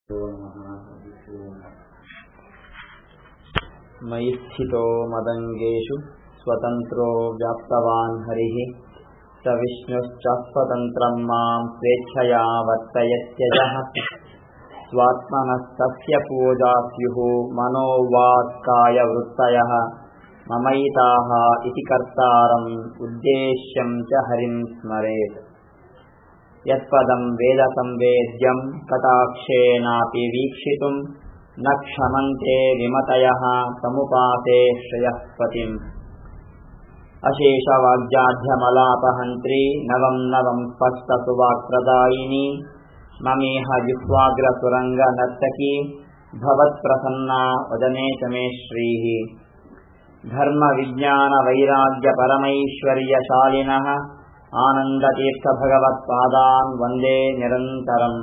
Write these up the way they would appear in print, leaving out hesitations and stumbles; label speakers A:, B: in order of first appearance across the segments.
A: मयि स्थितो मदङ्गेषु स्वतन्त्रो व्याप्तवान् हरिः स विष्णुश्चास्वतन्त्रं मां स्वेच्छया वर्तयत्यजः स्वात्मनस्तस्य पूजा स्युः मनो वाक्कायवृत्तयः ममैताः इति कर्तारम् उद्देश्यं च हरिं स्मरेत् यत्पदं वेदसंवेद्यं कटाक्षेनापि वीक्षितुं न क्षमन्ते विमतयः समुपाते श्रेयः पतिम् अशेषवाग्जाढ्यमलापहन्त्री नवं नवं स्पष्टसुवाक्प्रदायिनी ममेह जिह्वाग्रसुरङ्गनर्तकी भवत्प्रसन्ना वदने च मे श्रीः धर्मविज्ञानवैराग्यपरमैश्वर्यशालिनः आनन्दतीर्थभगवत्पादान् वन्दे निरन्तरम्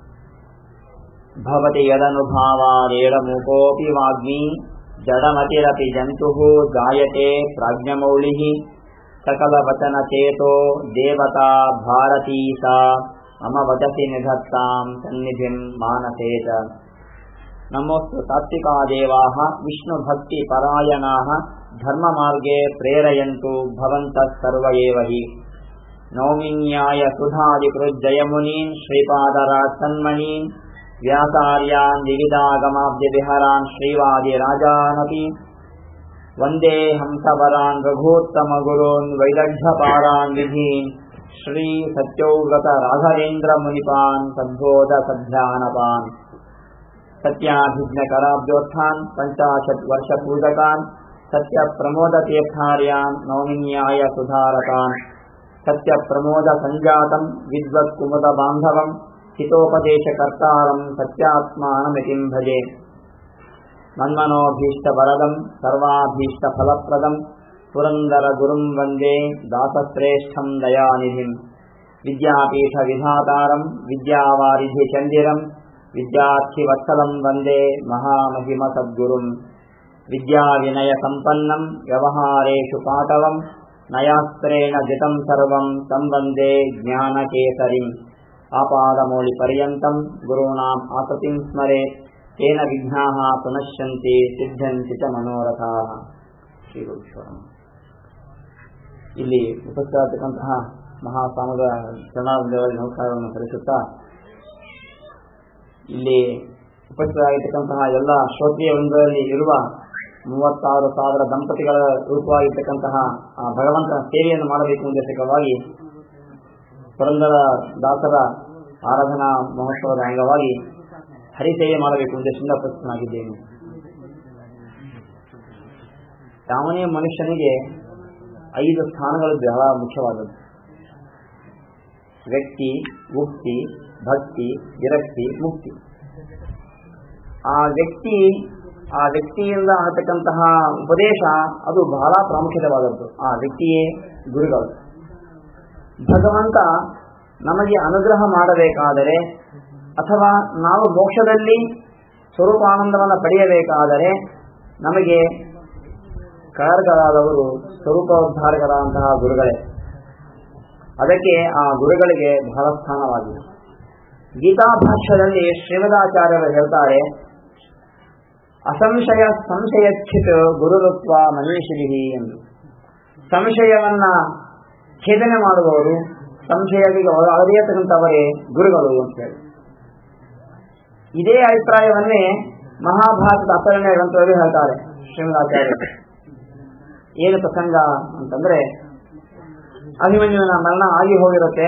A: भवति यदनुभावादेडमुकोऽपि वाग्मी जडमतिरपि जन्तुः जायते प्राज्ञमौलिः सकलवचनचेतो देवता भारती सा मम वचसि निधत्तां सन्निधिं मानसे च नमोऽस्तु तात्विका देवाः विष्णुभक्तिपरायणाः धर्ममार्गे प्रेरयन्तु भवन्तः सर्व एव हि नौमिन्याय सुधादिकृज्जयमुनीन् श्रीपादराजसन्मणीन् व्यासार्यान् विविधागमाब्जविहरान् श्रीवादिराजानपि वन्दे हंसवरान् रघूत्तमगुरून् वैदग्ध्यपारान् विधीन् श्री सत्योव्रत राघवेन्द्रमुनिपान् सद्बोधसध्यानपान् सत्याभिज्ञकराब्जोत्थान् पञ्चाशत् वर्षपूजकान् सत्यप्रमोदतीर्थार्यान् नौमिन्याय सुधारकान् सत्यप्रमोदसञ्जातं विद्वत्कुमुदबान्धवम् हितोपदेशकर्तारं सत्यात्मानमितिं भजे मन्मनोभीष्टवरदं सर्वाभीष्टफलप्रदं पुरन्दरगुरुं वन्दे दासश्रेष्ठं दयानिधिं विद्यापीठविधातारं विद्यावारिधिचन्दिरं विद्यार्थिवत्सलं वन्दे महामहिमसद्गुरुं विद्याविनयसम्पन्नं व्यवहारेषु पाटवं नयास्त्रेण जितं सर्वं तं वन्दे ज्ञानकेसरिम् आपादमौलिपर्यन्तं गुरूणाम् आसतिं स्मरेत् तेन विघ्नाः पुनश्यन्ति सिद्ध्यन्ति च मनोरथाः. ಶ್ರೀಗುರುಶ್ವರ ಇಲ್ಲಿ ಉಪಸ್ಥಿತರಾಗಿರ್ತಕ್ಕಂತಹ ಮಹಾಸ್ವಾಮಿಗಳ ಚರಣಾರವಿಂದಗಳಲ್ಲಿ ನಮಸ್ಕಾರವನ್ನು ಸಲ್ಲಿಸುತ್ತಾ ಇಲ್ಲಿ ಉಪಸ್ಥಿತರಾಗಿರ್ತಕ್ಕಂತಹ ಎಲ್ಲ ಶ್ರೋತ್ರಿಯ ವೃಂದದಲ್ಲಿ ಇರುವ 36,000 ದಂಪತಿಗಳ ರೂಪವಾಗಿರ್ತಕ್ಕಂತಹ ಭಗವಂತನ ಸೇವೆಯನ್ನು ಮಾಡಬೇಕು ಉದ್ದೇಶಕವಾಗಿ ಪುರಂದರ ದಾಸರ ಆರಾಧನಾ ಮಹೋತ್ಸವದ ಅಂಗವಾಗಿ ಹರಿಸೇವೆ ಮಾಡಬೇಕು ಉದ್ದೇಶದಿಂದ ಉಪಸ್ಥಿತನಾಗಿದ್ದೇನೆ. ಯಾವನೇ ಮನುಷ್ಯನಿಗೆ 5 ಸ್ಥಾನಗಳು ಬಹಳ ಮುಖ್ಯವಾದದ್ದು: ವ್ಯಕ್ತಿ, ಉಕ್ತಿ, ಭಕ್ತಿ, ವಿರಕ್ತಿ, ಮುಕ್ತಿ. ಆ ವ್ಯಕ್ತಿಯಿಂದ ಆಗತಕ್ಕಂತಹ ಉಪದೇಶ ಅದು ಬಹಳ ಪ್ರಾಮುಖ್ಯವಾದದ್ದು. ಆ ವ್ಯಕ್ತಿಯೇ ಗುರುಗಳು. ಭಗವಂತ ನಮಗೆ ಅನುಗ್ರಹ ಮಾಡಬೇಕಾದರೆ ಅಥವಾ ನಾವು ಮೋಕ್ಷದಲ್ಲಿ ಸ್ವರೂಪಾನಂದವನ್ನು ಪಡೆಯಬೇಕಾದರೆ ನಮಗೆ ಕಾರಕರಾದವರು ಸ್ವರೂಪೋದ್ಧಾರಕರಾದಂತಹ ಗುರುಗಳೇ. ಅದಕ್ಕೆ ಆ ಗುರುಗಳಿಗೆ ಬಹಳ ಸ್ಥಾನವಾಗಿದೆ. ಗೀತಾಭಾಷ್ಯದಲ್ಲಿ ಶ್ರೀಮದಾಚಾರ್ಯರು ಹೇಳ್ತಾರೆ, ಅಸಂಶಯ ಸಂಶಯಚ್ಛಿತ್ ಗುರುರುತ್ವ ಮನೀಷಿಭಿ ಎಂದು. ಸಂಶಯವನ್ನ ಛೇದನೆ ಮಾಡುವವರು, ಸಂಶಯಗಳಿಗೆ ಒಳಗೆಯತಕ್ಕಂಥವರೇ ಗುರುಗಳು ಅಂತ ಹೇಳಿ. ಇದೇ ಅಭಿಪ್ರಾಯವನ್ನೇ ಮಹಾಭಾರತದ ಅಪರಣ್ಯ ಗ್ರಂಥದಲ್ಲಿ ಹೇಳ್ತಾರೆ ಶ್ರೀಮದಾಚಾರ್ಯರು. ಏನು ಪ್ರಸಂಗ ಅಂತಂದ್ರೆ, ಅಭಿಮನ್ಯುವಿನ ಮರಣ ಆಗಿ ಹೋಗಿರುತ್ತೆ.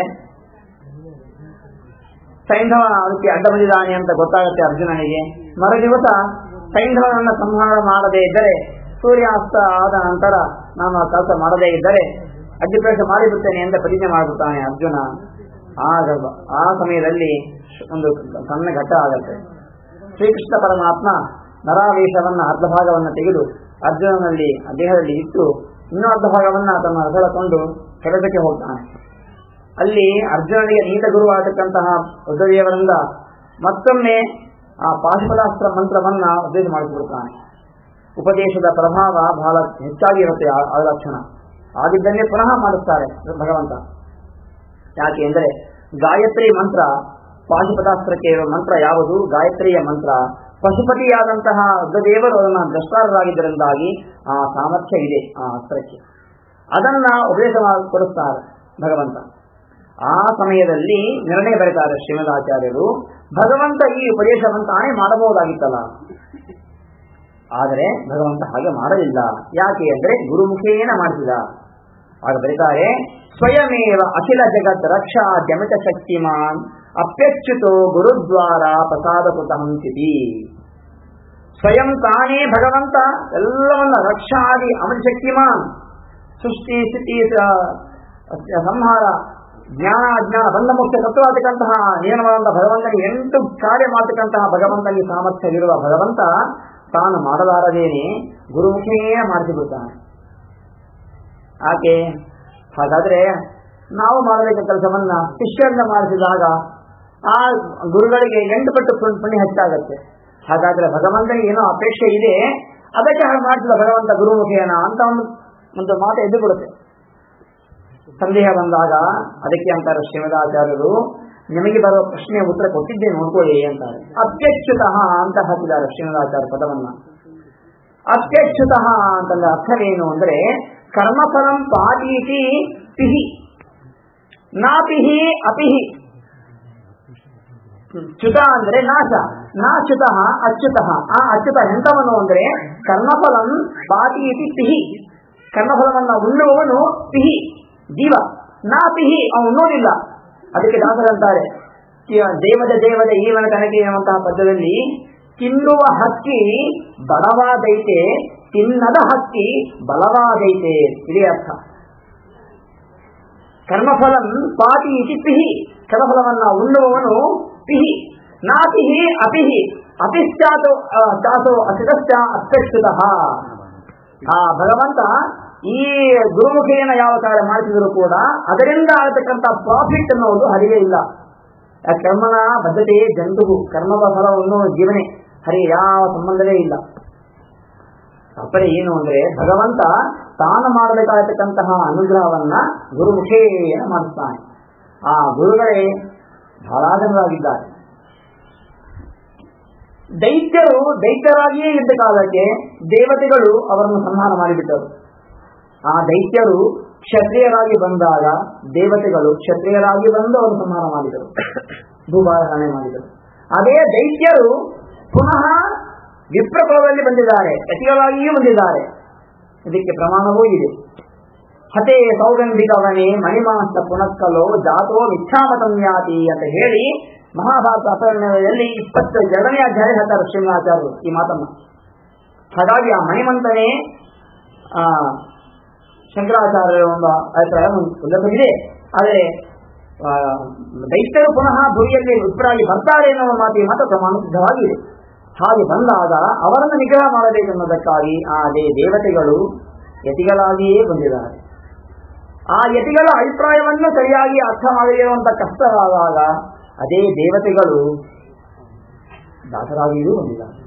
A: ಸೈಂಧವ ಅದಕ್ಕೆ ಅಡ್ಡ ಬಂದಿದ್ದಾನೆ ಅಂತ ಗೊತ್ತಾಗುತ್ತೆ ಅರ್ಜುನನಿಗೆ. ಮರುದಿವಸ ಸೈಂಧವನನ್ನ ಸಂಹಾರ ಮಾಡದೇ ಇದ್ದರೆ, ಸೂರ್ಯಾಸ್ತ ಆದ ನಂತರ ನಾನು ಆ ಕೆಲಸ ಮಾಡದೇ ಇದ್ದರೆ ಅಡ್ಡಿಪ್ರವೇಶ ಮಾಡಿಬಿಡ್ತೇನೆ ಅಂತ ಪ್ರತಿಜ್ಞೆ ಮಾಡಿಬಿಡ್ತಾನೆ ಅರ್ಜುನ. ಆ ಸಮಯದಲ್ಲಿ ಒಂದು ಸಣ್ಣ ಘಟ್ಟ ಆಗುತ್ತೆ. ಶ್ರೀಕೃಷ್ಣ ಪರಮಾತ್ಮ ನರಾವೇಶವನ್ನ ಅರ್ಧ ಭಾಗವನ್ನು ತೆಗೆದು ಅರ್ಜುನನಲ್ಲಿ ದೇಹದಲ್ಲಿ ಇಟ್ಟು ಇನ್ನೂ ಅರ್ಧ ಭಾಗವನ್ನ ತನ್ನ ಹೊರಕೊಂಡು ಕೆಳದಕ್ಕೆ ಹೋಗ್ತಾನೆ. ಅಲ್ಲಿ ಅರ್ಜುನನಿಗೆ ನೀತ ಗುರುವಾಗತಕ್ಕಂತಹ ಉದ್ದವಿಯವರಿಂದ ಮತ್ತೊಮ್ಮೆ ಆ ಪಾಶುಪದಾಸ್ತ್ರ ಮಂತ್ರವನ್ನ ಉಪದೇಶ ಮಾಡಿಸಿಬಿಡ್ತಾನೆ. ಉಪದೇಶದ ಪ್ರಭಾವ ಬಹಳ ಹೆಚ್ಚಾಗಿರುತ್ತೆ ಆ ಲಕ್ಷಣ. ಆಗಿದ್ದನ್ನೇ ಪುನಃ ಮಾಡಿಸ್ತಾರೆ ಭಗವಂತ. ಯಾಕೆ ಅಂದರೆ ಗಾಯತ್ರಿ ಮಂತ್ರ ಪಾಶುಪತಾಸ್ತ್ರಕ್ಕೆ ಇರುವ ಮಂತ್ರ ಯಾವುದು? ಗಾಯತ್ರಿಯ ಮಂತ್ರ. ಪಶುಪತಿಯಾದಂತಹ ರುದ್ರದೇವರು ಅದನ್ನು ದ್ರಷ್ಟಾರರಾಗಿದ್ದರಿಂದಾಗಿ ಆ ಸಾಮರ್ಥ್ಯ ಇದೆ ಆ ಅಸ್ತ್ರಕ್ಕೆ. ಅದನ್ನ ಉಪದೇಶ ಕೊಡುತ್ತಾರೆ ಭಗವಂತ. ಆ ಸಮಯದಲ್ಲಿ ನಿರ್ಣಯ ಬರೀತಾರೆ ಶ್ರೀಮದಾಚಾರ್ಯರು, ಭಗವಂತ ಈ ಉಪದೇಶವಂತಾನೆ ಮಾಡಬಹುದಾಗಿತ್ತಲ್ಲ, ಆದರೆ ಭಗವಂತ ಹಾಗೆ ಮಾಡಲಿಲ್ಲ. ಯಾಕೆ ಅಂದ್ರೆ ಗುರುಮುಖೇನ ಮಾಡಿಸಿದ. ಆಗ ಬರೀತಾರೆ, ಸ್ವಯಮೇವ ಅಖಿಲ ಜಗತ್ ರಕ್ಷಾ ಜಮಚ ಶಕ್ತಿಮಾನ್ ಅಪ್ಯಚ್ಯುತೋ ಗುರುದ್ವಾರ ಪ್ರಸಾದ ಕೃತಹಂಸಿತಿ. ಸ್ವಯಂ ತಾನೇ ಭಗವಂತ ಎಲ್ಲವನ್ನ ರಕ್ಷಾ ಆಗಿ ಅಮೃತ ಶಕ್ತಿಮಾನ್, ಸೃಷ್ಟಿ ಸ್ಥಿತಿ ಸಂಹಾರ ಜ್ಞಾನ ಅಜ್ಞಾನ ಬಂಧ ಮುಕ್ತ ತತ್ವಾಗತಕ್ಕಂತಹ ನಿಯಮವಾದ ಭಗವಂತನಿಗೆ 8 ಕಾರ್ಯ ಮಾಡತಕ್ಕಂತಹ ಭಗವಂತನಿಗೆ ಸಾಮರ್ಥ್ಯವಿರುವ ಭಗವಂತ ತಾನು ಮಾಡಲಾರದೇನೆ ಗುರುಮುಖೇನ ಮಾಡಿಸಿಬಿಡ್ತಾನೆ. ಆಕೆ ಹಾಗಾದ್ರೆ ನಾವು ಮಾಡಬೇಕ ಕೆಲಸವನ್ನ ಶಿಷ್ಯರಿಂದ ಮಾಡಿಸಿದಾಗ ಆ ಗುರುಗಳಿಗೆ 8 ಪಟ್ಟು ಪುಣ್ಯ ಹೆಚ್ಚಾಗತ್ತೆ. ಹಾಗಾದ್ರೆ ಭಗವಂತನಿಗೆ ಏನೋ ಅಪೇಕ್ಷೆ ಇದೆ, ಅದಕ್ಕೆ ಹಾಗೆ ಮಾಡಿಸಿದ ಭಗವಂತ ಗುರುಮುಖೇನ ಅಂತ ಒಂದು ಮಾತು ಎದ್ದು ಬಿಡುತ್ತೆ. ಸಂದೇಹ ಬಂದಾಗ ಅದಕ್ಕೆ ಅಂತಾರೆ ಶ್ರೀಮದಾಚಾರ್ಯರು, ನಿಮಗೆ ಬರುವ ಪ್ರಶ್ನೆಯ ಉತ್ತರ ಕೊಟ್ಟಿದ್ದೆ ನೋಡ್ಕೊಳ್ಳಿ ಅಂತಾರೆ. ಅತ್ಯಚ್ಯುತಃ ಅಂತ ಹಾಕಿದ್ದಾರೆ ಶ್ರೀಮದಾಚಾರ್ಯ ಪದವನ್ನ. ಅತ್ಯಚ್ಯುತಃ ಅಂತಂದ್ರೆ ಅರ್ಥವೇನು ಅಂದ್ರೆ, ಕರ್ಮಫಲಂ ಪಾತೀತಿ ಪಿಹಿ ನಾಪಿಹಿ ಅಪಿಹಿ. ಚ್ಯುತ ಅಂದ್ರೆ ನಾಶ, ನಾಚ್ಯುತಃ ಅಚ್ಯುತಃ. ಆ ಅಚ್ಯುತ ಎಂತವನು ಅಂದ್ರೆ ಕರ್ಮಫಲಂ ಪಾತೀತಿ ಪಿಹಿ, ಕರ್ಮಫಲವನ್ನ ಉಣ್ಣುವವನು ಪಿಹಿ ಜೀವ, ನಾ ಪಿಹಿ ಅವನು ಉಣ್ಣೋದಿಲ್ಲ. ಅದಕ್ಕೆ ದಾಸರಂತಾರೆ, ದೇವದ ಈವನ ತನಗೆ ಎನ್ನುವಂತಹ ಪದ್ಯದಲ್ಲಿ, ತಿನ್ನುವ ಹಕ್ಕಿ ಬಲವಾದೈತೆ, ತಿನ್ನದ ಹಕ್ಕಿ ಬಲವಾದೈತೆ. ಇದೇ ಅರ್ಥ. ಕರ್ಮಫಲಂ ಪಾತಿ ಇತಿ ಪಿಹಿ, ಕರ್ಮಫಲವನ್ನ ಉಣ್ಣುವವನು ಪಿಹಿ, ನಾ ಪಿಹಿ ಅಪಿಹಿ, ಅಪಿಶ್ಚಾತೋ ಚಾಸೋ ಅಸಿತಶ್ಚ ಅತ್ಯಚ್ಯುತಃ. ಆ ಭಗವಂತ ಈ ಗುರುಮುಖೇನ ಯಾವ ಕಾರ್ಯ ಮಾಡಿಸಿದರೂ ಕೂಡ ಅದರಿಂದ ಆಗತಕ್ಕಂಥ ಪ್ರಾಫಿಟ್ ಅನ್ನೋದು ಹರಿಯೇ ಇಲ್ಲ. ಕರ್ಮನ ಬದ್ಧತೆ ಜಂತುವು, ಕರ್ಮದ ಫಲವನ್ನು ಜೀವನೆ ಹರಿಯ ಯಾವ ಸಂಬಂಧವೇ ಇಲ್ಲ. ತಾತ್ಪರ್ಯ ಏನು ಅಂದ್ರೆ, ಭಗವಂತ ತಾನು ಮಾಡಬೇಕಾಗತಕ್ಕಂತಹ ಅನುಗ್ರಹವನ್ನ ಗುರುಮುಖೇನ ಮಾಡಿಸ್ತಾನೆ. ಆ ಗುರುಗಳೇ ಬಹಳ ಜನರಾಗಿದ್ದಾರೆ. ದೈತ್ಯರು ದೈತ್ಯರಾಗಿಯೇ ಇದ್ದ ಕಾಲಕ್ಕೆ ದೇವತೆಗಳು ಅವರನ್ನು ಸಂಹಾರ ಮಾಡಿಬಿಟ್ಟರು. ಆ ದೈತ್ಯರು ಕ್ಷತ್ರಿಯರಾಗಿ ಬಂದಾಗ ದೇವತೆಗಳು ಕ್ಷತ್ರಿಯರಾಗಿ ಬಂದು ಅವರು ಸಂಹಾರ ಮಾಡಿದರು, ಭೂಭಾರಣೆ ಮಾಡಿದರು. ಅದೇ ದೈತ್ಯರು ಪುನಃ ವಿಪ್ರಕುಲದಲ್ಲಿ ಬಂದಿದ್ದಾರೆ, ಯತಿಗಳಾಗಿಯೂ ಬಂದಿದ್ದಾರೆ. ಇದಕ್ಕೆ ಪ್ರಮಾಣವೂ ಇದೆ. ಹತೇ ಸೌಗಂಧಿಕವನೇ ಮಣಿಮಾಂಸ ಪುನಃಕಲೋ ಜಾತೋ ಮಿಥ್ಯಾಮತನ್ಯಾತಿ ಅಂತ ಹೇಳಿ ಮಹಾಭಾರತ ಅಪರ್ಣದಲ್ಲಿ 22ನೇ ಅಧ್ಯಾಯ ಹೇಳ್ತಾರೆ ಶ್ರೀನಿವಾಚಾರ್ಯರು ಈ ಮಾತನ್ನ. ಹಾಗಾಗಿ ಆ ಮಣಿಮಂತನೇ ಶಂಕರಾಚಾರ್ಯರ ಒಂದು ಅಭಿಪ್ರಾಯ ಉಲ್ಲಭವಿದೆ. ಆದರೆ ದೈತ್ಯರು ಪುನಃ ಭೂಮಿಯಲ್ಲಿ ವಿಪ್ರಾಗಿ ಬರ್ತಾರೆ ಎನ್ನುವ ಮಾತಿಗೆ ಮಾತ್ರ ಪ್ರಮಾಣ ಸಿದ್ಧವಾಗಿದೆ. ಹಾಗೆ ಬಂದಾಗ ಅವರನ್ನು ನಿಗ್ರಹ ಮಾಡಬೇಕೆನ್ನುವುದಕ್ಕಾಗಿ ಅದೇ ದೇವತೆಗಳು ಯತಿಗಳಾಗಿಯೇ ಬಂದಿದ್ದಾರೆ. ಆ ಯತಿಗಳ ಅಭಿಪ್ರಾಯವನ್ನು ಸರಿಯಾಗಿ ಅರ್ಥ ಮಾಡಿರುವಂತ ಕಷ್ಟವಾದಾಗ ಅದೇ ದೇವತೆಗಳು ದಾಸರಾಗಿಯೂ ಬಂದಿದ್ದಾರೆ.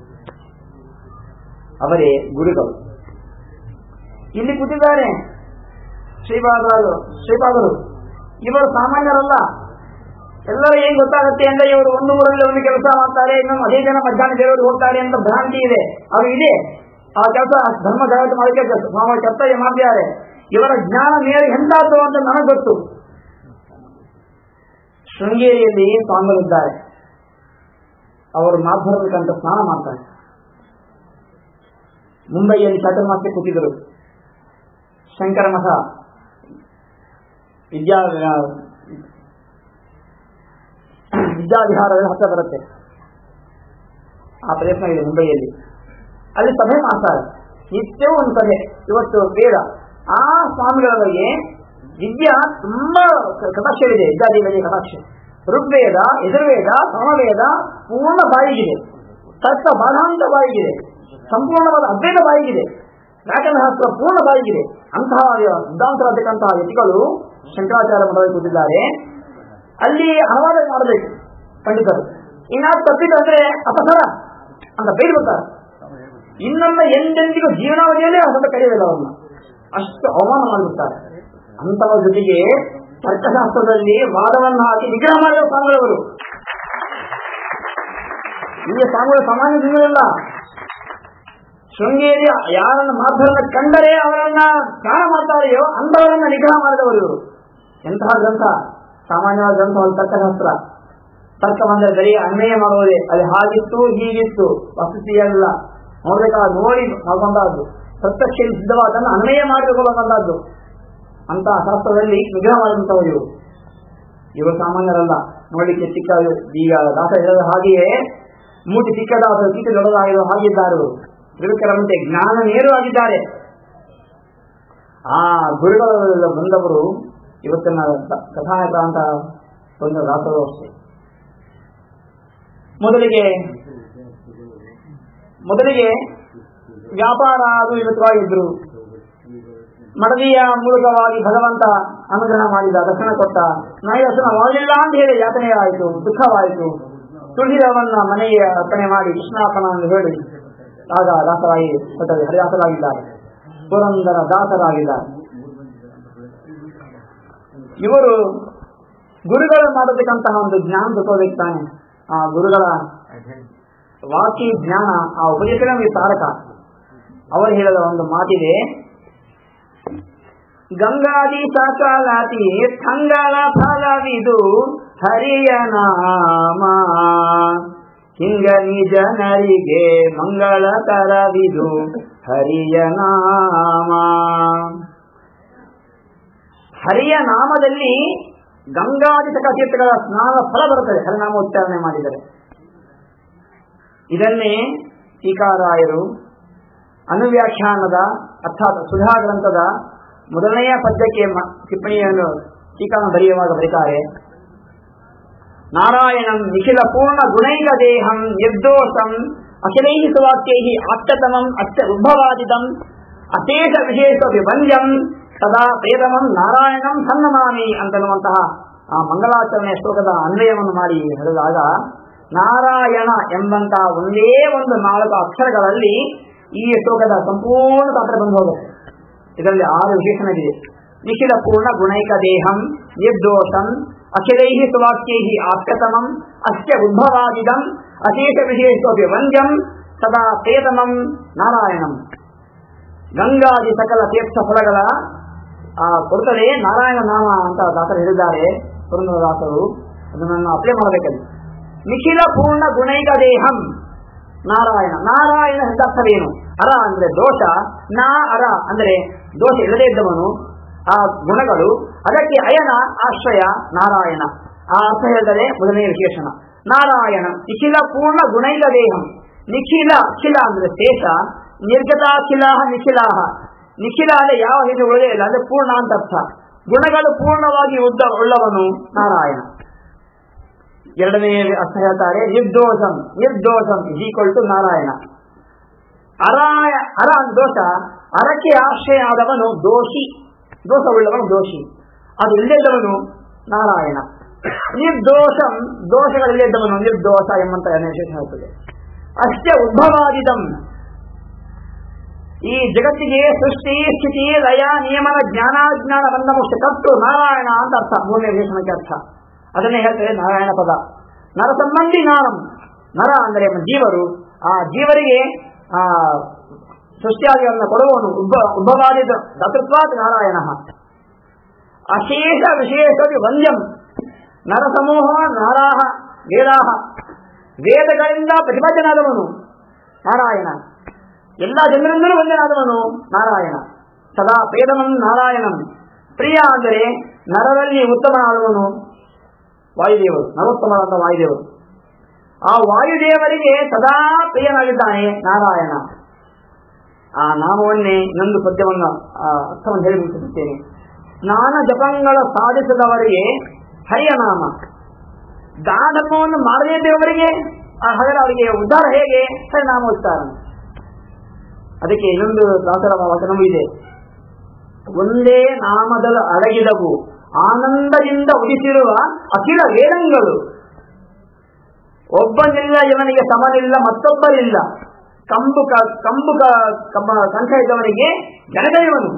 A: ಅವರೇ ಗುರುಗಳು. ಇಲ್ಲಿ ಕೂತಿದ್ದಾರೆ ಶ್ರೀಪಾದರು. ಇವರು ಸಾಮಾನ್ಯರಲ್ಲ. ಎಲ್ಲರೂ ಏನ್ ಗೊತ್ತಾಗುತ್ತೆ ಅಂದ್ರೆ, ಇವರು ಒಂದು ಊರಲ್ಲಿ ಒಂದು ಕೆಲಸ ಮಾಡ್ತಾರೆ, ಇನ್ನೊಂದು ಅದೇ ಜನ ಮಧ್ಯಾಹ್ನ ಬೇರೆಯವರು ಹೋಗ್ತಾರೆ ಅಂತ ಭ್ರಾಂತಿ ಇದೆ. ಅದು ಇದೆ. ಆ ಕೆಲಸ ಧರ್ಮ ಜಾಗೃತಿ ಮಾಡಲಿಕ್ಕೆ ಸ್ವಾಮಿ ಕರ್ತವ್ಯ ಮಾಡ್ತಿದ್ದಾರೆ. ಇವರ ಜ್ಞಾನ ಮೇಲೆ ಎಂತಾದ್ರು ಅಂತ ನನಗೆ ಗೊತ್ತು. ಶೃಂಗೇರಿಯಲ್ಲಿ ಸ್ವಾಮಿಗಳಿದ್ದಾರೆ. ಅವರು ಮಾಧ್ವರಕ್ಕಂತ ಸ್ನಾನ ಮಾಡ್ತಾರೆ. ಮುಂಬೈಯಲ್ಲಿ ಚಾತುರ್ಮಾಸ್ಯ ಕೂತಿದ್ದರು. ಶಂಕರ ಮಠ ವಿದ್ಯಾವಿಹಾರದ ಹತ್ರ ಬರುತ್ತೆ. ಆ ಪ್ರಯತ್ನ ಇದೆ ಮುಂಬೈಯಲ್ಲಿ. ಅಲ್ಲಿ ಸಭೆ ಮಾಡ್ತಾರೆ, ನಿತ್ಯವೂ ಒಂದು ಸಭೆ. ಇವತ್ತು ವೇದ, ಆ ಸ್ವಾಮಿಗಳವರಿಗೆ ವಿದ್ಯಾ ತುಂಬಾ ಕಟಾಕ್ಷವಿದೆ. ವಿದ್ಯಾದೇವಿಗೆ ಕಟಾಕ್ಷ. ಋಗ್ವೇದ, ಯಜುರ್ವೇದ, ಸಮವೇದ ಪೂರ್ಣ ಬಾಯಿಗಿದೆ. ತರ್ಕ ಬಾಧಾಂತ ಬಾಯಿಗಿದೆ. ಸಂಪೂರ್ಣವಾದ ಅದ್ವೈತ ಬಾಯಿಗಿದೆ. ವ್ಯಾಕರಣಶಾಸ್ತ್ರ ಪೂರ್ಣ ಬಾಯಿಗಿದೆ. ಅಂತಹ ಸಿದ್ಧಾಂತರಾಗತಕ್ಕಂತಹ ವ್ಯಕ್ತಿಗಳು ಶಂಕರಾಚಾರ್ಯ ಮಠದಲ್ಲಿ ಕೂತಿದ್ದಾರೆ. ಅಲ್ಲಿ ಅನುವಾದ ಮಾಡಬೇಕು ಪಂಡಿತರು. ಇನ್ನಾದ್ರು ತಪ್ಪಿದ್ರೆ ಅಪಸರ ಅಂತ ಬೈರ್ತಾರೆ. ಇನ್ನೊಮ್ಮೆ ಎಂದೆಂದಿಗೂ ಜೀವನಾವಧಿಯಲ್ಲೇ ಅದನ್ನು ಕರೆಯೋದಿಲ್ಲ. ಅವ್ರನ್ನ ಅಷ್ಟು ಅವಮಾನ ಮಾಡಿಬಿಡ್ತಾರೆ. ಅಂಥವ್ರ ಜೊತೆಗೆ ತರ್ಕಶಾಸ್ತ್ರದಲ್ಲಿ ವಾದವನ್ನು ಹಾಕಿ ನಿಗ್ರಹ ಮಾಡಿದ ಸ್ವಾಮಿಗಳವರು. ಈಗ ಸ್ವಾಮಿಗಳು ಸಾಮಾನ್ಯ ಜನರಲ್ಲ. ಶೃಂಗೇರಿ ಯಾರನ್ನ ಮಾಧವರನ್ನ ಕಂಡರೆ ಅವರನ್ನ ಸ್ನಾನ ಮಾಡ್ತಾರೆಯೋ ಅಂಥವರನ್ನ ನಿಗ್ರಹ ಮಾಡಿದವರು ಇವರು. ಎಂತಹ ಗ್ರಂಥ, ಸಾಮಾನ್ಯವಾದ ಗ್ರಂಥ, ಒಂದು ತರ್ಕಶಾಸ್ತ್ರ. ತರ್ಕ ಬಂದರೆ ಬರೀ ಅನ್ವಯ ಮಾಡುವುದೇ, ಅದು ಹಾಗಿತ್ತು ಹೀಗಿತ್ತು ವಸ್ತುತಿಯಲ್ಲ, ನೋಡ್ಬೇಕಾದ ನೋಡಿ ಬಂದದ್ದು, ಪ್ರತ್ಯಕ್ಷ ಸಿದ್ಧವಾದನ್ನು ಅನ್ವಯ ಮಾಡಿಕೊಳ್ಳ ಬಂದದ್ದು. ಅಂತಹ ಶಾಸ್ತ್ರದಲ್ಲಿ ನಿಗ್ರಹ ಮಾಡಿದಂಥವರು ಇವರು ಸಾಮಾನ್ಯರಲ್ಲ. ನೋಡ್ಲಿಕ್ಕೆ ಚಿಕ್ಕ, ಈಗ ದಾಸ ಹೇಳೋದು ಹಾಗೆಯೇ ಮೂಟಿ ಚಿಕ್ಕದಾದ ಚಿಕ್ಕ ದೊಡ್ಡದಾಗಿರೋ ಹಾಗಿದ್ದಾರೆ. ತ್ರಿವಿಕ್ರಮಂತೆ ಜ್ಞಾನ ನೇರವಾಗಿದ್ದಾರೆ. ಆ ಗುರುಗಳೆಲ್ಲ ಬಂದವರು ಇವತ್ತಿನ ಕಥಾಯಕ ಅಂತ ಬಂದ ದಾಸರು ಅಷ್ಟೇ. ಮೊದಲಿಗೆ ವ್ಯಾಪಾರ ಅದು ಇವತ್ತವಾಗಿದ್ರು. ಮಡದಿಯ ಮೂಲಕವಾಗಿ ಭಗವಂತ ಅನುಗ್ರಹ ಮಾಡಿದ, ದರ್ಶನ ಕೊಟ್ಟ. ನಾಯಿ ದರ್ಶನ ಮಾಡಲಿಲ್ಲ ಅಂತ ಹೇಳಿ ಯಾತನೆ ಆಯಿತು, ದುಃಖವಾಯಿತು. ತುಳಿದವನ್ನ ಮನೆಗೆ ಅರ್ಪಣೆ ಮಾಡಿ ಕೃಷ್ಣಾರ್ಪಣ ಎಂದು ಹೇಳಿ ಆಗ ದಾಸರಾಗಿ ಹರಿದಾಸರಾಗಿದ್ದಾರೆ, ಪುರಂದರ ದಾಸರಾಗಿದ್ದಾರೆ. ಇವರು ಗುರುಗಳು ಮಾಡತಕ್ಕಂತಹ ಒಂದು ಜ್ಞಾನ ತಗೋಬೇಕು ತಾನೆ. ಆ ಗುರುಗಳ ವಾಕಿ ಜ್ಞಾನ, ಆ ಉಪದೇಶಗಳ ತಾರಕ. ಅವರು ಹೇಳಿದ ಒಂದು ಮಾತಿದೆ, ಗಂಗಾದಿ ಸಕಲಾತಿ ತಂಗಳ ಫಲವಿದು ಹರಿಯ ನಾಮ, ಹಿಂಗನಿ ಜನರಿಗೆ ಮಂಗಳಕರವಿದು ಹರಿಯ ನಾಮ. ಹರಿಯ ನಾಮದಲ್ಲಿ ಗಂಗಾದಿ ಸಕಲ ತೀರ್ಥಗಳ ಸ್ನಾನ ಫಲ ಬರುತ್ತದೆ, ಹರಿನಾಮ ಉಚ್ಚಾರಣೆ ಮಾಡಿದರೆ. ಇದನ್ನೇ ಟೀಕಾರಾಯರು ಅನುವ್ಯಾಖ್ಯಾನದ ಅರ್ಥಾತ್ ಸುಧಾ ಗ್ರಂಥದ ಮೊದಲನೆಯ ಪದ್ಯಕ್ಕೆ ಟಿಪ್ಪಣಿಯನ್ನು ಟೀಕಾನ ಬರೆಯುವಾಗ ಬರೀತಾರೆ. ನಾರಾಯಣಂ ನಿಖಿಲ ಪೂರ್ಣ ಗುಣೈಕ ದೇಹಂ ನಿರ್ದೋಷಂ ಅಖಿಲೈ ಸುವಾಕ್ಯೈ ಅತ್ಯತಮಂ ಅತ್ಯ ಉದ್ಭವಾದಿದಂ ಅಶೇಷ ವಿಶೇಷ ವಿಭಂಜಂ ಸದಾ ಪ್ರೇತಮಂ ನಾರಾಯಣಂ ಸನ್ನಮಾಮಿ ಅಂತನ್ನುವಂತಹ ಆ ಮಂಗಲಾಚರಣೆಯ ಶ್ಲೋಕದ ಅನ್ವಯವನ್ನು ಮಾಡಿ ಹೇಳಿದಾಗ, ನಾರಾಯಣ ಎಂಬಂತಹ ಒಂದೇ ಒಂದು 4 ಅಕ್ಷರಗಳಲ್ಲಿ ಈ ಶ್ಲೋಕದ ಸಂಪೂರ್ಣ ತಾತ್ಪರ್ಯ ಬಂದು ಹೋಗುತ್ತೆ. ಇದರಲ್ಲಿ 6 ವಿಶೇಷಣವಿದೆ. ನಿಖಿಲ ಪೂರ್ಣ ಗುಣೈಕ ದೇಹಂ ನಿರ್ದೋಷಂ ಅಖಿಲೈ ಸುವಾಕ್ಯೈ ಆಪ್ಯತಮಂ ಅಸ್ಯ ಉದ್ಭವಾದಿದಂ ಅಶೇಷ ವಿಶೇಷ ವಿಭಂಜಂ ಸದಾ ಪ್ರೇತಮಂ ನಾರಾಯಣಂ. ಗಂಗಾದಿ ಸಕಲ ತೀರ್ಥ ಫಲಗಳ ಕೊಡುತ್ತದೆ ನಾರಾಯಣ ನಾಮ ಅಂತ ದಾಸರು ಹೇಳಿದ್ದಾರೆ, ಪುರಂದರದಾಸರು. ಅದನ್ನು ಅಪ್ಲೈ ಮಾಡಬೇಕಲ್ಲಿ. ನಿಖಿಲ ಪೂರ್ಣ ಗುಣೈಕ ದೇಹಂ ನಾರಾಯಣ. ನಾರಾಯಣ ಅರ್ಥವೇನು? ಅರ ಅಂದ್ರೆ ದೋಷ, ನಾ ಅರ ಅಂದ್ರೆ ದೋಷ ಇಲ್ಲದೇ ಇದ್ದವನು, ಆ ಗುಣಗಳು, ಅದಕ್ಕೆ ಅಯನ ಆಶ್ರಯ ನಾರಾಯಣ. ಆ ಅರ್ಥ ಹೇಳಿದರೆ ಮೊದಲನೆಯ ವಿಶೇಷಣ ನಾರಾಯಣ. ನಿಖಿಲ ಪೂರ್ಣ ಗುಣೈಕ ದೇಹಂ. ನಿಖಿಲ, ಅಖಿಲ ಅಂದ್ರೆ ಶೇಷ, ನಿರ್ಗತಾಖಿಲಾಹ ನಿಖಿಲಾಹ. ನಿಖಿಲ ಅಂದ್ರೆ ಯಾವ ಹೇಗೆ ಉಳಿದೇ ಇಲ್ಲ, ಅಂದ್ರೆ ಪೂರ್ಣ ಅಂತ ಅರ್ಥ. ಗುಣಗಳು ಪೂರ್ಣವಾಗಿ ಉಳ್ಳವನು ನಾರಾಯಣ. ಎರಡನೇ ಅರ್ಥ ಹೇಳ್ತಾರೆ ನಿರ್ದೋಷಂ. ನಿರ್ದೋಷಂ ಈಕ್ವಲ್ ಟು ನಾರಾಯಣ. ಅರ ದೋಷ, ಅರಕ್ಕೆ ಆಶ್ರಯ ಆದವನು ದೋಷಿ, ದೋಷವುಳ್ಳವನು ದೋಷಿ. ಅದು ಇಲ್ಲದವನು ನಾರಾಯಣ. ನಿರ್ದೋಷಂ, ದೋಷಗಳಿಲ್ಲದವನು ನಿರ್ದೋಷ ಎಂಬಂತ ವಿಶೇಷ ಹೇಳ್ತದೆ. ಅಷ್ಟೇ ಉದ್ಭವಾದಿದಂ, ಈ ಜಗತ್ತಿಗೆ ಸೃಷ್ಟಿ ಸ್ಥಿತಿ ಲಯ ನಿಯಮನ ಜ್ಞಾನಾಜ್ಞಾನ ಬಂದ ಮುಷ್ಟಕರ್ತು ನಾರಾಯಣ ಅಂತ ಅರ್ಥ. ಮೂರನೇ ವಿಶೇಷಣಕ್ಕೆ ಅರ್ಥ ಅದನ್ನೇ ಹೇಳ್ತಾರೆ ನಾರಾಯಣ ಪದ. ನರ ಸಂಬಂಧಿ ನಾರಂ. ನರ ಅಂದರೆ ಜೀವರು, ಆ ಜೀವರಿಗೆ ಆ ಸೃಷ್ಟಿಯಾದಿಗಳನ್ನು ಕೊಡುವವನು ಉದ್ಭವಾದಿದ ದತೃತ್ವಾತ್ ನಾರಾಯಣ. ಅಶೇಷ ವಿಶೇಷ ವಂದ್ಯಂ. ನರಸಮೂಹ ನಾರಾಹ ವೇದಾಹ. ವೇದಗಳಿಂದ ಪ್ರತಿಪಾದ್ಯನಾದವನು ನಾರಾಯಣ. ಎಲ್ಲ ಜನರಿಂದಲೂ ವಂದ್ಯನಾದವನು ನಾರಾಯಣ. ಸದಾ ಪ್ರೇತಮಂ ನಾರಾಯಣಂ. ಪ್ರಿಯ ಅಂದರೆ ನರರಲ್ಲಿ ಉತ್ತಮನಾದವನು ವಾಯುದೇವರು, ನರೋತ್ತಮರಾದ ವಾಯುದೇವರು. ಆ ವಾಯುದೇವರಿಗೆ ಸದಾ ಪ್ರಿಯನಾಗಿದ್ದಾನೆ ನಾರಾಯಣ. ಆ ನಾಮವನ್ನೇ ಇನ್ನೊಂದು ಪದ್ಯವನ್ನು ಅರ್ಥವನ್ನು ಹೇಳಿ ಮುಗಿಸುತ್ತೇನೆ. ಸ್ನಾನ ಜಪಂಗಳ ಸಾಧಿಸಿದವರಿಗೆ ಹರಿಯ ನಾಮ. ದಾನ ಧರ್ಮವನ್ನು ಮಾಡದೇ ಇದ್ದವರಿಗೆ ಹಾಗಾದರೆ ಅವರಿಗೆ ಉದ್ಧಾರ ಹೇಗೆ? ಹರಿನಾಮ ಉಚ್ಚಾರ. ಅದಕ್ಕೆ ಇನ್ನೊಂದು ದಾಸರ ವಚನವೂ ಇದೆ. ಒಂದೇ ನಾಮದಲ್ಲಿ ಅಡಗಿದವು ಆನಂದದಿಂದ ಉದಿಸಿರುವ ಅಖಿಲ ವೇದಂಗಳು. ಒಬ್ಬನಿಲ್ಲ ಇವನಿಗೆ ಸಮನಿಲ್ಲ ಮತ್ತೊಬ್ಬರಿಲ್ಲ. ಕಂಬು ಕಂಠ ಇದ್ದವನಿಗೆ ಜನಗರಿವನು,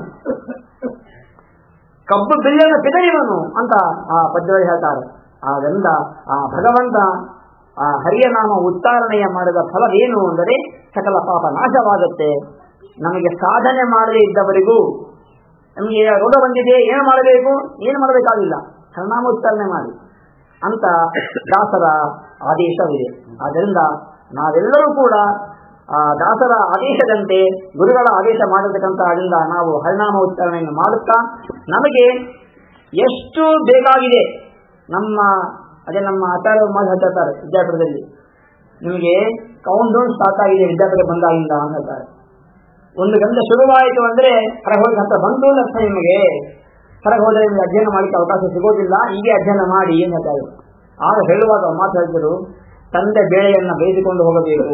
A: ಕಬ್ಬು ಬಿಲ್ಲನ್ನು ಬೆದರಿವನು ಅಂತ ಆ ಪದ್ಯದಲ್ಲಿ ಹೇಳ್ತಾರೆ. ಆದ್ದರಿಂದ ಆ ಭಗವಂತ ಆ ಹರಿಯ ನಾಮ ಉಚ್ಚಾರಣೆಯ ಮಾಡಿದ ಫಲವೇನು ಅಂದರೆ ಸಕಲ ಪಾಪ ನಾಶವಾಗುತ್ತೆ. ನಮಗೆ ಸಾಧನೆ ಮಾಡದೇ ಇದ್ದವರಿಗೂ ನಮಗೆ ರೋಗ ಬಂದಿದೆ, ಏನು ಮಾಡಬೇಕು, ಏನು ಮಾಡಬೇಕಾಗಿಲ್ಲ, ಹರಿನಾಮ ಉಚ್ಚಾರಣೆ ಮಾಡಿ ಅಂತ ದಾಸರ ಆದೇಶವಿದೆ. ಆದ್ದರಿಂದ ನಾವೆಲ್ಲರೂ ಕೂಡ ದಾಸರ ಆದೇಶದಂತೆ ಗುರುಗಳ ಆದೇಶ ಮಾಡಿರ್ತಕ್ಕಂಥ ಅದರಿಂದ ನಾವು ಹರಿನಾಮ ಉಚ್ಚಾರಣೆಯನ್ನು ಮಾಡುತ್ತಾ ನಮಗೆ ಎಷ್ಟು ಬೇಕಾಗಿದೆ ನಮ್ಮ ಆಚಾರ್ಯ ಹೇಳ್ತಾರೆ ವಿದ್ಯಾಪೀಠದಲ್ಲಿ ನಿಮಗೆ ಕೌಂಟ್ ಡೌನ್ ಸ್ಟಾರ್ಟ್ ಆಗಿದೆ ವಿದ್ಯಾಪೀಠ ಬಂದಾಗಿಂದ ಅಂತ ಹೇಳ್ತಾರೆ. 1 ಗಂಟೆ ಶುರುವಾಯಿತು ಅಂದ್ರೆ ಹೊರಗೆ ಹೋಗಿ ಹತ್ರ ಬಂತು ಅರ್ಥ. ನಿಮಗೆ ಹೊರಗೆ ಹೋದರೆ ನಿಮಗೆ ಅಧ್ಯಯನ ಮಾಡಲಿಕ್ಕೆ ಅವಕಾಶ ಸಿಗೋದಿಲ್ಲ, ಹೀಗೆ ಅಧ್ಯಯನ ಮಾಡಿ ಏನು ಹೇಳ್ತಾರೆ. ಆಗ ಹೇಳುವಾಗ ಮಾತು ಹೇಳಿದ್ರು, ತಂದೆ ಬೇಳೆಯನ್ನ ಬೇಯಿಸಿಕೊಂಡು ಹೋಗಬೇಕು,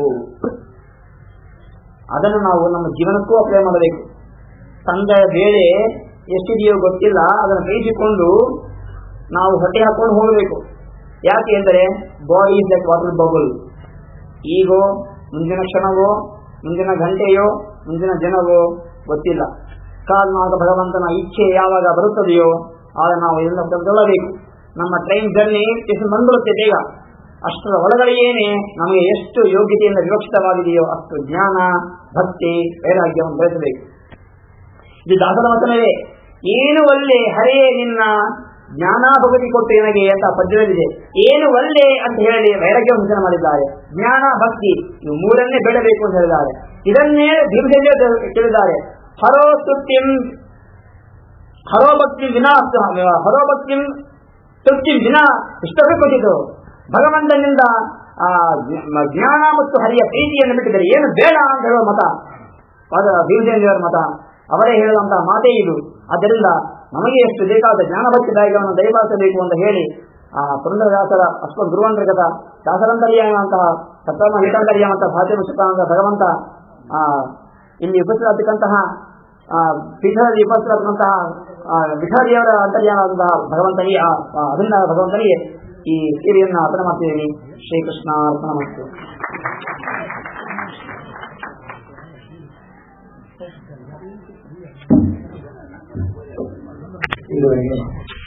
A: ಅದನ್ನು ನಾವು ನಮ್ಮ ಜೀವನಕ್ಕೂ ಅಪ್ಲೈ ಮಾಡಬೇಕು. ತಂದೆಯ ಬೇಳೆ ಎಷ್ಟಿದೆಯೋ ಗೊತ್ತಿಲ್ಲ, ಅದನ್ನು ಬೇಯಿಸಿಕೊಂಡು ನಾವು ಹೊಟ್ಟೆ ಹಾಕೊಂಡು ಹೋಗಬೇಕು. ಯಾಕೆ ಅಂದರೆ body is like water bubble. ಈಗೋ ಮುಂದಿನ ಕ್ಷಣವೋ ಮುಂದಿನ ಗಂಟೆಯೋ ಮುಂದಿನ ಜನವೋ ಗೊತ್ತಿಲ್ಲ. ಕಾಲ್ಮಾರ್ಗ ಭಗವಂತನ ಇಚ್ಛೆ ಯಾವಾಗ ಬರುತ್ತದೆಯೋ ಆಗ ನಾವು ಇದನ್ನು ಕೈಗೊಳ್ಳಬೇಕು. ನಮ್ಮ ಟ್ರೈನ್ ಜರ್ನಿ ಎಷ್ಟು ಬಂದ್ಬಿಡುತ್ತೆ ಬೇಗ, ಅಷ್ಟರ ಒಳಗಡೆಯೇನೆ ನಮಗೆ ಎಷ್ಟು ಯೋಗ್ಯತೆಯಿಂದ ವಿವಕ್ಷಿತವಾಗಿದೆಯೋ ಅಷ್ಟು ಜ್ಞಾನ, ಭಕ್ತಿ, ವೈರಾಗ್ಯವನ್ನು ಬೆಳೆಸಬೇಕು. ಇದು ದಾಸರ ವಚನವೇ. ಏನು ಒಳ್ಳೆ ಹರೇ ನಿನ್ನ ಜ್ಞಾನ ಭಗತಿ ಕೊಟ್ಟು ನನಗೆ ಅಂತ ಪದ್ಯದಲ್ಲಿದೆ. ಏನು ಒಳ್ಳೆ ಅಂತ ಹೇಳಿ ವೈರಾಗ್ಯವನ್ನು ಸೂಚನೆ ಮಾಡಿದ್ದಾರೆ. ಜ್ಞಾನ, ಭಕ್ತಿ ಇವು 3 ಬೆಳಬೇಕು ಅಂತ ಹೇಳಿದ್ದಾರೆ. ಇದನ್ನೇ ದೀರ್ಘ ತಿಳಿದ್ದಾರೆ. ಹರೋ ಭಕ್ತಿ ವಿನಾ ತೃಪ್ತಿ ವಿನಾ ಇಷ್ಟವೇ ಕೊಟ್ಟಿದ್ದು ಭಗವಂತನಿಂದ ಜ್ಞಾನ ಮತ್ತು ಹರಿಯ ಪ್ರೀತಿಯನ್ನು ಬಿಟ್ಟಿದ್ದಾರೆ. ಏನು ಬೇಡ ಅಂತ ಹೇಳುವ ಮತ ಭೀಮಸೇನದೇವರ ಮತ, ಅವರೇ ಹೇಳುವಂತಹ ಮಾತೇ ಇದು. ಆದ್ದರಿಂದ ನಮಗೆ ಎಷ್ಟು ಬೇಕಾದ ಜ್ಞಾನಭಕ್ತಿದಾಯಕವನ್ನು ದಯಪಾಲಿಸಬೇಕು ಅಂತ ಹೇಳಿ ಪುರಂದರದಾಸರ ಅಶ್ವ ಗುರುವಂತರ್ಗತ ದಾಸರಂತರ್ಯಾಮಂತಹ ಸಪ್ತಮ ಹಿತಾಂತರ್ಯಾಮಂತಹ ಭಾಷೆ ಮುಖ್ಯಂತಹ ಭಗವಂತ ಇಲ್ಲಿ ಉಪಸ್ಥಿತಕ್ಕಂತಹ ಪೀಠದಲ್ಲಿ ಉಪಸ್ಥಿತಕ್ಕಂತಹ ವಿಠಾರಿಯವರ ಅಂತರ್ಯಾಮಂತಹ ಭಗವಂತನಿಗೆ ಅದರಿಂದ ಭಗವಂತನಿಗೆ ಈ ಸೀರೆಯನ್ನು ಅರ್ಪಣೆ ಮಾಡ್ತಿದ್ದೀನಿ. ಶ್ರೀಕೃಷ್ಣ ಅರ್ಪಣಮಸ್ತು. ಇದುವರೆಗೆ